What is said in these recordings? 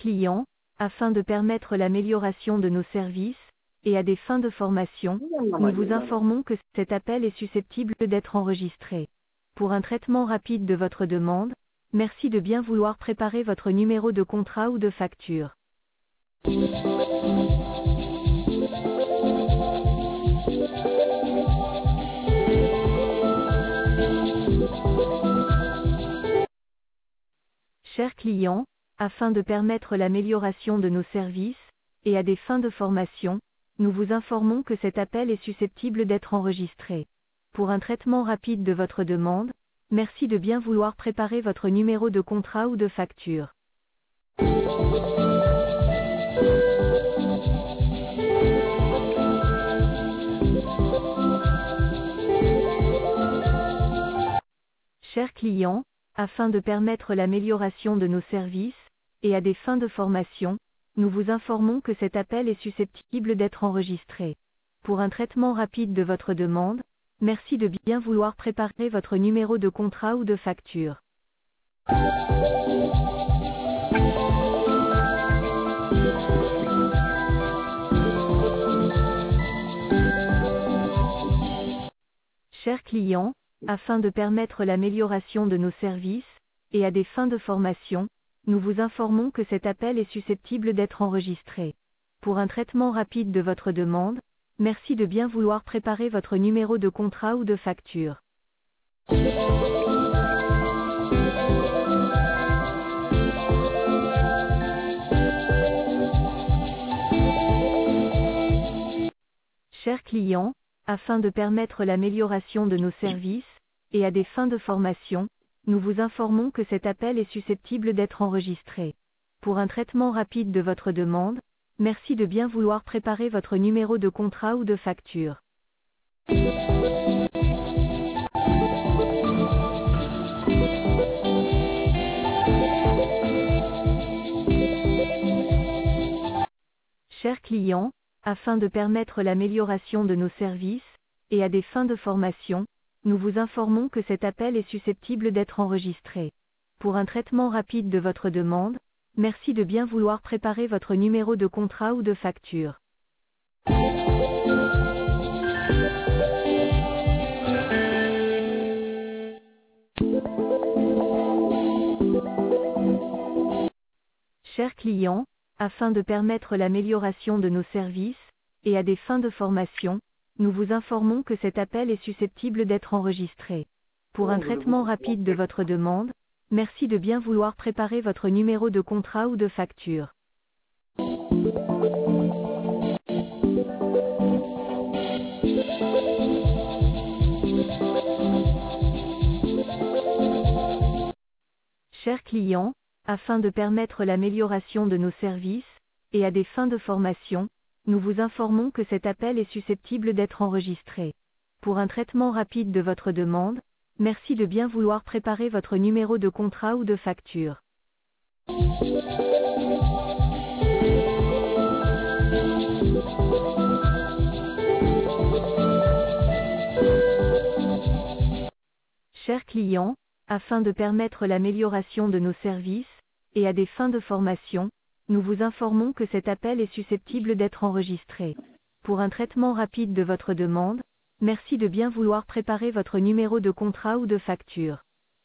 clients, afin de permettre l'amélioration de nos services, et à des fins de formation, nous vous informons que cet appel est susceptible d'être enregistré. Pour un traitement rapide de votre demande, merci de bien vouloir préparer votre numéro de contrat ou de facture. Chers clients, afin de permettre l'amélioration de nos services, et à des fins de formation, nous vous informons que cet appel est susceptible d'être enregistré. Pour un traitement rapide de votre demande, merci de bien vouloir préparer votre numéro de contrat ou de facture. Chers clients, afin de permettre l'amélioration de nos services, et à des fins de formation, nous vous informons que cet appel est susceptible d'être enregistré. Pour un traitement rapide de votre demande, merci de bien vouloir préparer votre numéro de contrat ou de facture. Chers clients, afin de permettre l'amélioration de nos services, et à des fins de formation, nous vous informons que cet appel est susceptible d'être enregistré. Pour un traitement rapide de votre demande, merci de bien vouloir préparer votre numéro de contrat ou de facture. Chers clients, afin de permettre l'amélioration de nos services, et à des fins de formation, nous vous informons que cet appel est susceptible d'être enregistré. Pour un traitement rapide de votre demande, merci de bien vouloir préparer votre numéro de contrat ou de facture. Chers clients, afin de permettre l'amélioration de nos services, et à des fins de formation, nous vous informons que cet appel est susceptible d'être enregistré. Pour un traitement rapide de votre demande, merci de bien vouloir préparer votre numéro de contrat ou de facture. Chers clients, afin de permettre l'amélioration de nos services, et à des fins de formation, nous vous informons que cet appel est susceptible d'être enregistré. Pour un traitement rapide de votre demande, merci de bien vouloir préparer votre numéro de contrat ou de facture. Chers clients, afin de permettre l'amélioration de nos services, et à des fins de formation, nous vous informons que cet appel est susceptible d'être enregistré. Pour un traitement rapide de votre demande, merci de bien vouloir préparer votre numéro de contrat ou de facture. Chers clients, afin de permettre l'amélioration de nos services, et à des fins de formation, nous vous informons que cet appel est susceptible d'être enregistré. Pour un traitement rapide de votre demande, merci de bien vouloir préparer votre numéro de contrat ou de facture.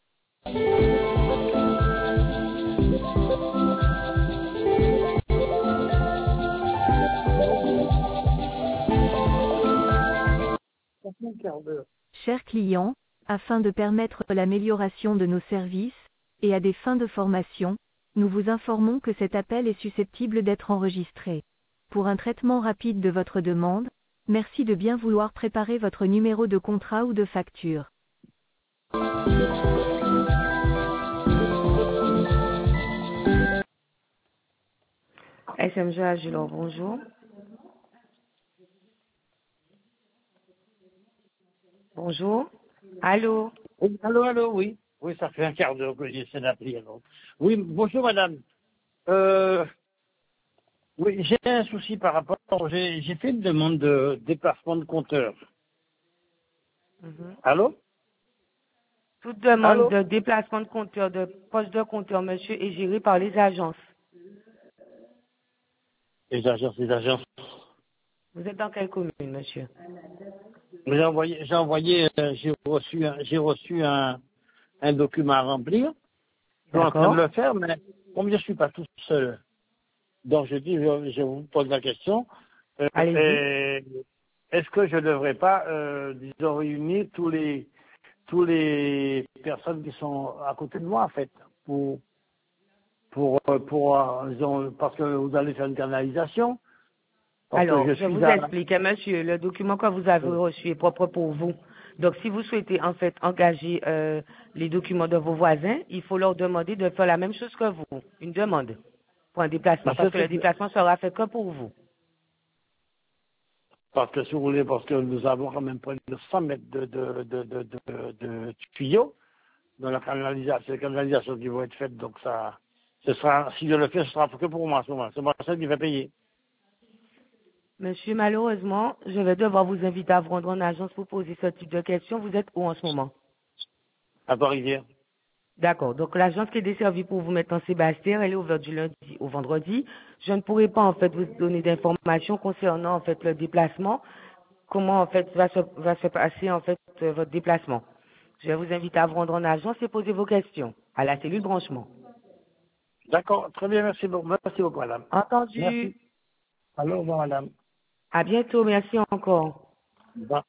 Chers clients, afin de permettre l'amélioration de nos services, et à des fins de formation, nous vous informons que cet appel est susceptible d'être enregistré. Pour un traitement rapide de votre demande, merci de bien vouloir préparer votre numéro de contrat ou de facture. SMG Agilor, bonjour. Bonjour. Allô? Oui, allô, oui. Oui, ça fait un quart d'heure que j'essaie d'appeler. Alors. Oui, bonjour madame. Oui, j'ai un souci par rapport. J'ai fait une demande de déplacement de compteur. Allô? Toute demande Allô? de déplacement de compteur, de poste de compteur, monsieur, est gérée par les agences. Les agences. Vous êtes dans quelle commune, monsieur? J'ai reçu un document à remplir. Je suis en train de D'accord. le faire, mais comme je suis pas tout seul, donc je vous pose la question. Allez-y. Est-ce que je ne devrais pas, disons, réunir tous les personnes qui sont à côté de moi, en fait, disons, parce que vous allez faire une canalisation, parce que Alors, je je suis vous à... explique, hein, monsieur, le document que vous avez reçu est propre pour vous. Donc, si vous souhaitez en fait engager les documents de vos voisins, il faut leur demander de faire la même chose que vous, une demande pour un déplacement, parce que le déplacement sera fait que pour vous. Parce que si vous voulez, parce que nous avons quand même près de 100 mètres de tuyaux dans la canalisation, c'est les canalisations qui vont être faites, donc ça, ce sera, si je le fais, ce sera que pour moi, à ce moment. C'est moi seul qui va payer. Monsieur, malheureusement, je vais devoir vous inviter à vous rendre en agence pour poser ce type de questions. Vous êtes où en ce moment? À Paris-Rivière. D'accord. Donc, l'agence qui est desservie pour vous mettre en Sébastien, elle est ouverte du lundi au vendredi. Je ne pourrai pas, en fait, vous donner d'informations concernant, en fait, le déplacement. Comment, en fait, va se passer, en fait, votre déplacement. Je vais vous inviter à vous rendre en agence et poser vos questions à la cellule branchement. D'accord, très bien, merci beaucoup. Merci beaucoup, madame. Entendu. Merci. Alors, au revoir, madame. À bientôt. Merci encore. Au revoir.